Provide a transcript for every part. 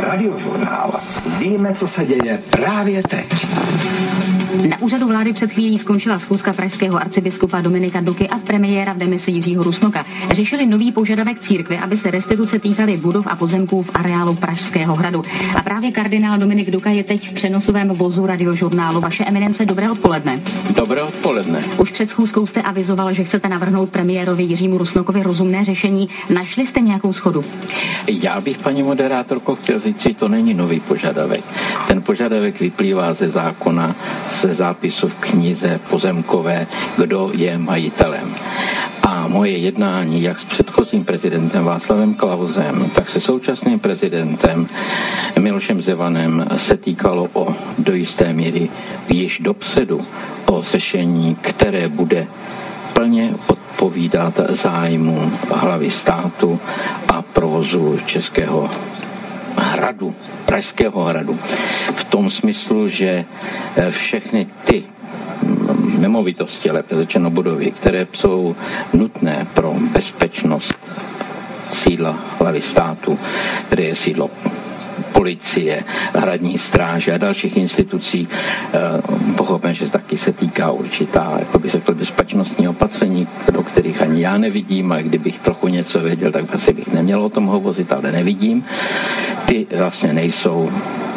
Radiožurnál. Víme, co se děje právě teď. Na úřadu vlády před chvílí skončila schůzka pražského arcibiskupa Dominika Duky a premiéra v demisi Jiřího Rusnoka. Řešili nový požadavek církve, aby se restituce týkaly budov a pozemků v areálu Pražského hradu. A právě kardinál Dominik Duka je teď v přenosovém vozu Radiožurnálu. Vaše eminence, dobré odpoledne. Dobré odpoledne. Už před schůzkou jste avizoval, že chcete navrhnout premiérovi Jiřímu Rusnokovi rozumné řešení. Našli jste nějakou shodu? Já bych, paní moderátorko, chtěl říct, že to není nový požadavek. Ten požadavek vyplývá ze zákona, ze zápisu v knize pozemkové, kdo je majitelem. A moje jednání jak s předchozím prezidentem Václavem Klausem, tak se současným prezidentem Milošem Zemanem se týkalo do jisté míry již dopředu o řešení, které bude plně odpovídat zájmu hlavy státu a provozu Českého hradu, Pražského hradu. V tom smyslu, že všechny ty nemovitosti, lépe řečeno budovy, které jsou nutné pro bezpečnost sídla hlavy státu, kde je sídlo policie, hradní stráže a dalších institucí, pochopím, že taky se týká určitá, jako by se řekl, bezpečnostní opatření, do kterých ani já nevidím, a kdybych trochu něco věděl, tak asi bych neměl o tom hovořit, ale nevidím. Ty vlastně nejsou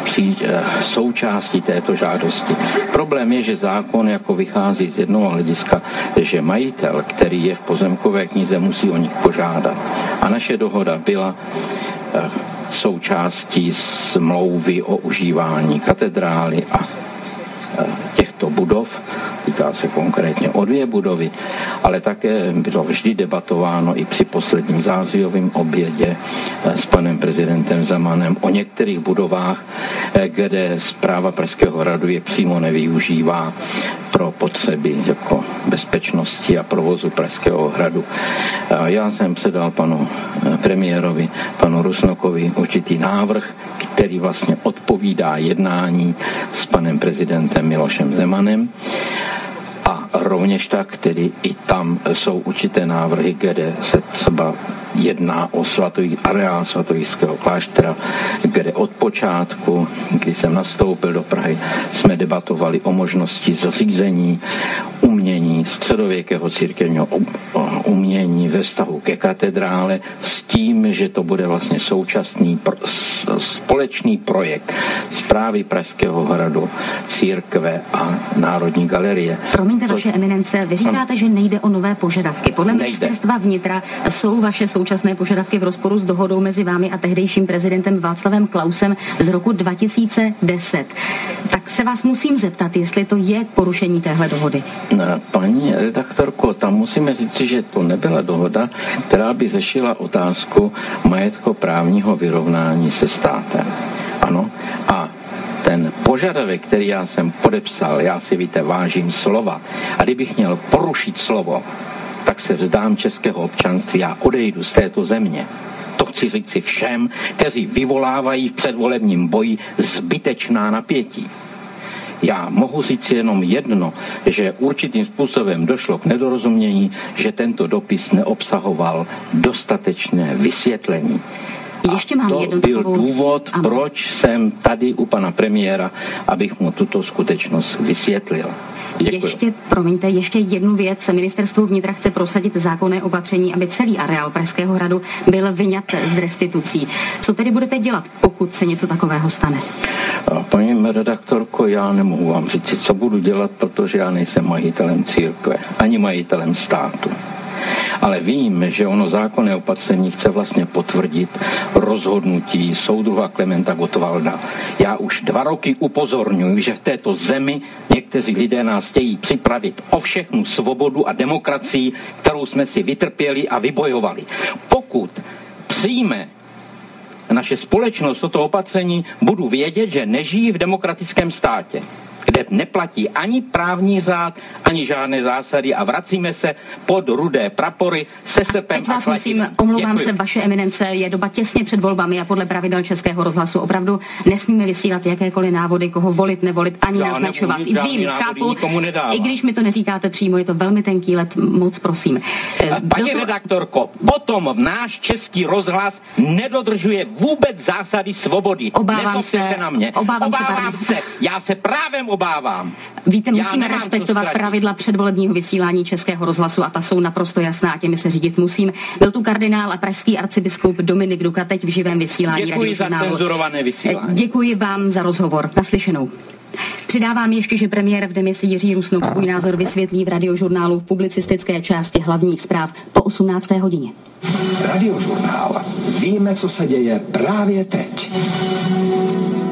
součástí této žádosti. Problém je, že zákon jako vychází z jednoho hlediska, že majitel, který je v pozemkové knize, musí o nich požádat. A naše dohoda byla součástí smlouvy o užívání katedrály a těchto budov, týká se konkrétně o 2 budovy, ale také bylo vždy debatováno i při posledním zářijovém obědě s panem prezidentem Zemanem o některých budovách, kde správa Pražského hradu je přímo nevyužívá pro potřeby jako bezpečnosti a provozu Pražského hradu. Já jsem předal panu premiérovi, panu Rusnokovi určitý návrh, který vlastně odpovídá jednání s panem prezidentem Milošem Zemanem. A rovněž tak, tedy i tam jsou určité návrhy, kde se třeba jedná o areál svatojířského kláštera, kde od počátku, kdy jsem nastoupil do Prahy, jsme debatovali o možnosti zřízení umění, středověkého církevního umění ve vztahu ke katedrále s tím, že to bude vlastně současný společný projekt správy Pražského hradu, církve a Národní galerie. Promiňte, vaše eminence, vy říkáte, že nejde o nové požadavky. Podle ministerstva vnitra jsou vaše současné požadavky v rozporu s dohodou mezi vámi a tehdejším prezidentem Václavem Klausem z roku 2010. Tak se vás musím zeptat, jestli to je porušení téhle dohody. Paní redaktorko, tam musíme říct, že to nebyla dohoda, která by řešila otázku majetkoprávního vyrovnání se státem. Ano, a ten požadavek, který já jsem podepsal, já si, víte, vážím slova. A kdybych měl porušit slovo, tak se vzdám českého občanství a odejdu z této země. To chci říct si všem, kteří vyvolávají v předvolebním boji zbytečná napětí. Já mohu říct jenom jedno, že určitým způsobem došlo k nedorozumění, že tento dopis neobsahoval dostatečné vysvětlení. Ještě mám to byl důvod, proč jsem tady u pana premiéra, abych mu tuto skutečnost vysvětlil. Děkuji. Ještě jednu věc. Ministerstvo vnitra chce prosadit zákonné opatření, aby celý areál Pražského hradu byl vyňat z restitucí. Co tedy budete dělat, pokud se něco takového stane? Paní redaktorko, já nemohu vám říct, co budu dělat, protože já nejsem majitelem církve, ani majitelem státu. Ale vím, že ono zákonné opatření chce vlastně potvrdit rozhodnutí soudruha Klementa Gottwalda. Já už 2 roky upozorňuji, že v této zemi někteří lidé nás chtějí připravit o všechnu svobodu a demokracii, kterou jsme si vytrpěli a vybojovali. Pokud přijme naše společnost toto opatření, budu vědět, že nežijí v demokratickém státě, kde neplatí ani právní řád, ani žádné zásady a vracíme se pod rudé prapory se srpem. Teď vás musím, omlouvám se, vaše eminence, je doba těsně před volbami a podle pravidel Českého rozhlasu opravdu nesmíme vysílat jakékoliv návody, koho volit, nevolit, ani naznačovat. Vím, chápu, i když mi to neříkáte přímo, je to velmi tenký let, moc prosím. Paní redaktorko, potom náš Český rozhlas nedodržuje vůbec zásady svobody. Obávám se na mě. Obávám se. Já se právem obávám. Víte, musíme respektovat pravidla předvolebního vysílání Českého rozhlasu a ta jsou naprosto jasná a těmi se řídit musím. Byl tu kardinál a pražský arcibiskup Dominik Duka teď v živém vysílání. Děkuji za cenzurované vysílání. Děkuji vám za rozhovor. Naslyšenou. Přidávám ještě, že premiér v demisi Jiří Rusnok svůj názor vysvětlí v Radiožurnálu v publicistické části hlavních zpráv po 18. hodině. Radiožurnál. Víme, co se děje právě teď.